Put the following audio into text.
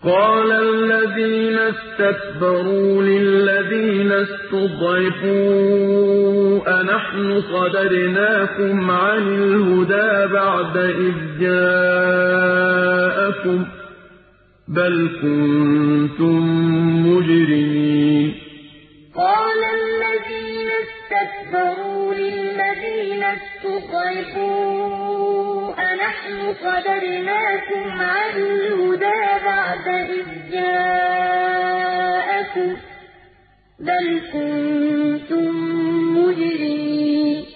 قَالَ الَّذِينَ اسْتَكْبَرُوا لِلَّذِينَ اسْتُضْعِفُوا أَنَحْنُ صَدَدْنَاكُمْ عَنِ الْهُدَىٰ بَعْدَ إِذْ جَاءَكُم ۖ بَلْ كُنتُم مُّجْرِمِينَ قَالَ الَّذِينَ اسْتَكْبَرُوا لِلَّذِينَ اسْتُضْعِفُوا أَنَحْنُ صَدَدْنَاكُمْ عَنِ الْهُدَىٰ بَعْدَ إِذْ جَاءَكُم ۖ بَلْ كُنتُم